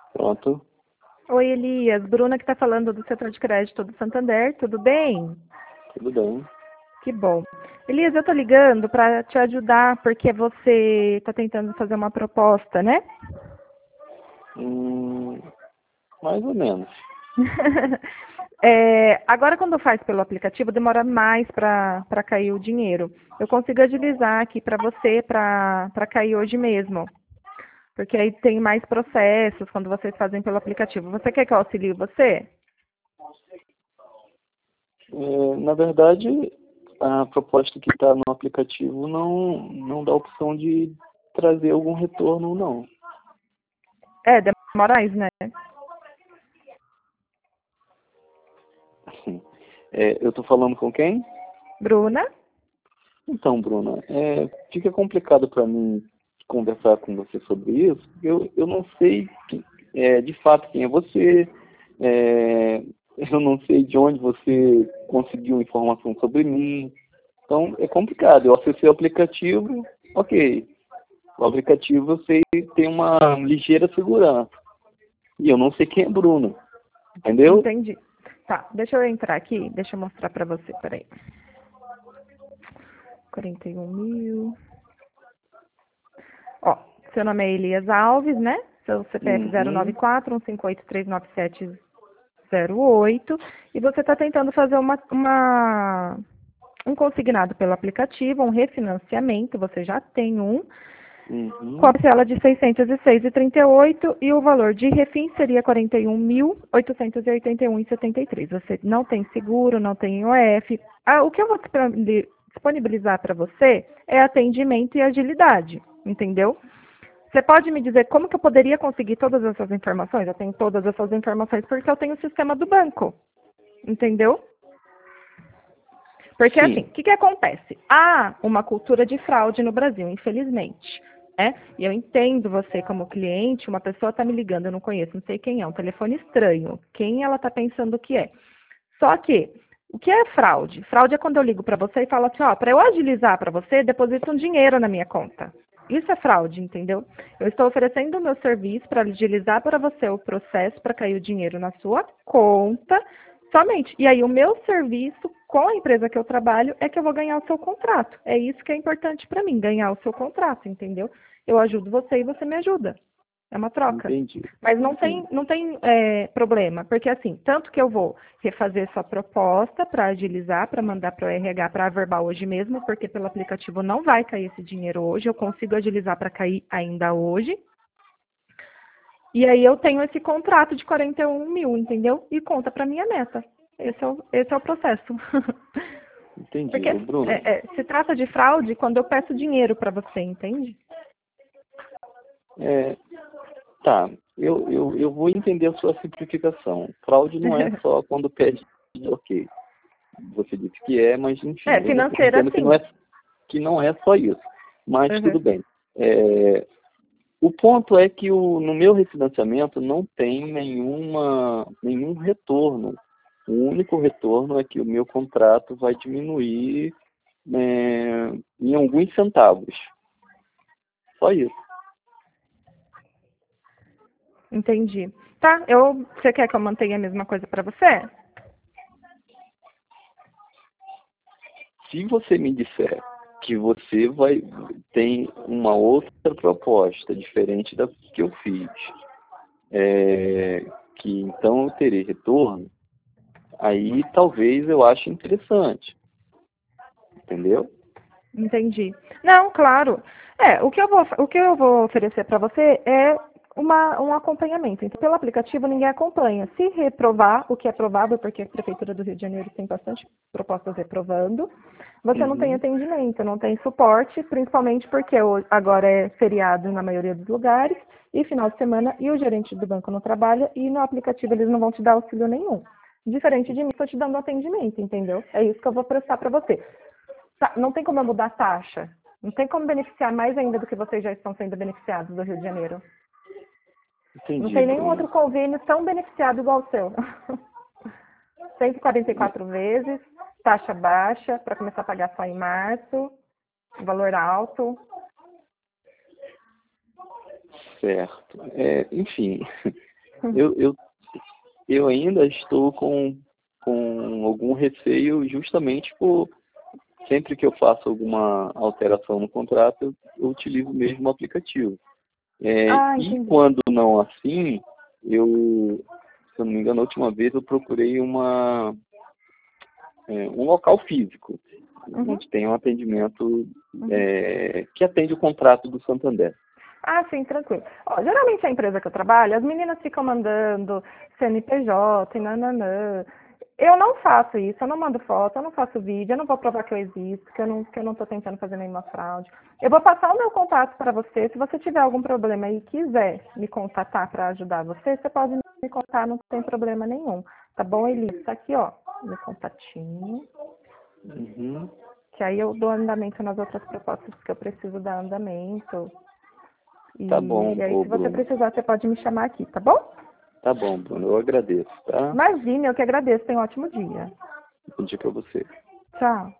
Pronto, Oi, Elias. Bruna que está falando do setor de crédito do Santander. Tudo bem? tudo bem. Que bom. Elias, eu estou ligando para te ajudar porque você está tentando fazer uma proposta, né? Hum, Mais ou menos. Agora, quando faz pelo aplicativo, demora mais para cair o dinheiro. Eu consigo agilizar aqui para você para cair hoje mesmo. Porque aí tem mais processos quando vocês fazem pelo aplicativo. Você quer que eu auxilie você? Na verdade, a proposta que está no aplicativo não dá opção de trazer algum retorno, não. Demora mais, né? Assim, eu estou falando com quem? Bruna? Então, Bruna, fica complicado para mim conversar com você sobre isso, porque eu não sei de fato quem é você, é, eu não sei de onde você conseguiu informação sobre mim. Então, é complicado. Eu acessei o aplicativo, ok. O aplicativo eu sei tem uma ligeira segurança. E eu não sei quem é Bruno, entendeu? Entendi. Tá, deixa eu entrar aqui, deixa eu mostrar pra você, peraí. 41 mil. Ó, seu nome é Elias Alves, né? Seu CPF Uhum, 094-158-39708. E você está tentando fazer um consignado pelo aplicativo, um refinanciamento, você já tem um, com a uhum, parcela de 606,38 e o valor de refins seria 41.881,73. Você não tem seguro, não tem IOF. O que eu vou disponibilizar para você é atendimento e agilidade, entendeu? Você pode me dizer como que eu poderia conseguir todas essas informações? Eu tenho todas essas informações porque eu tenho o sistema do banco, entendeu? Porque assim, sim, o que, que acontece? Há uma cultura de fraude no Brasil, infelizmente. Né? E eu entendo você como cliente, uma pessoa está me ligando, eu não conheço, não sei quem é, um telefone estranho. Quem ela está pensando que é? Só que, o que é fraude? Fraude é quando eu ligo para você e falo assim, ó, para eu agilizar para você, deposita um dinheiro na minha conta. Isso é fraude, entendeu? Eu estou oferecendo o meu serviço para agilizar para você o processo para cair o dinheiro na sua conta somente. E aí o meu serviço com a empresa que eu trabalho é que eu vou ganhar o seu contrato. É isso que é importante para mim, ganhar o seu contrato, entendeu? Eu ajudo você e você me ajuda. É uma troca. entendi, Mas entendi. não tem problema, porque assim, tanto que eu vou refazer sua proposta para agilizar, para mandar para o RH para averbar hoje mesmo, porque pelo aplicativo não vai cair esse dinheiro hoje, eu consigo agilizar para cair ainda hoje. E aí eu tenho esse contrato de 41 mil, entendeu? E conta para minha meta. Esse é o processo. Entendi, Porque ô Bruno. se trata de fraude quando eu peço dinheiro para você, entende? É, tá, eu vou entender a sua simplificação. Fraude não é só quando pede, ok. Você disse que mas enfim, eu Financeira entendo sim. que não é só isso. Mas tudo Uhum. bem. É, o ponto é que no meu refinanciamento não tem nenhum retorno. O único retorno é que o meu contrato vai diminuir em alguns centavos. Só isso. Entendi. Tá, você quer que eu mantenha a mesma coisa para você? Se você me disser que você tem uma outra proposta diferente da que eu fiz, é, que então eu terei retorno, aí talvez eu ache interessante, entendeu? Entendi. Não, claro. O que eu vou oferecer para você é um acompanhamento. Então, pelo aplicativo, ninguém acompanha. Se reprovar, o que é provável, porque a Prefeitura do Rio de Janeiro tem bastante propostas reprovando, você não tem Uhum, atendimento, não tem suporte, principalmente porque agora é feriado na maioria dos lugares, e final de semana, e o gerente do banco não trabalha, e no aplicativo eles não vão te dar auxílio nenhum. Diferente de mim, estou te dando atendimento, entendeu? É isso que eu vou prestar para você. Não tem como eu mudar a taxa. Não tem como beneficiar mais ainda do que vocês já estão sendo beneficiados do Rio de Janeiro. Não entendi, tem nenhum Bruno. outro convênio tão beneficiado igual o seu. 144 vezes, taxa baixa, para começar a pagar só em março, valor alto. Certo. Enfim, eu ainda estou com algum receio justamente por sempre que eu faço alguma alteração no contrato, eu utilizo mesmo o aplicativo. E quando não assim, se eu não me engano, a última vez eu procurei um local físico, onde tem um atendimento que atende o contrato do Santander. Ah, sim, tranquilo. Ó, geralmente a empresa que eu trabalho, as meninas ficam mandando CNPJ e nananã. Eu não faço isso, eu não mando foto, eu não faço vídeo, eu não vou provar que eu existo, que eu não estou tentando fazer nenhuma fraude. Eu vou passar o meu contato para você. Se você tiver algum problema e quiser me contatar para ajudar você, você pode me contar, não tem problema nenhum. Tá bom, Elisa? Tá aqui, ó, meu contatinho. Que aí eu dou andamento nas outras propostas que eu preciso dar andamento. Tá bom, e aí, se você Bruno. precisar, você pode me chamar aqui, tá bom? Tá bom, Bruno. Eu agradeço, tá? Imagine, eu que agradeço. Tenha um ótimo dia. Bom dia pra você. Tchau.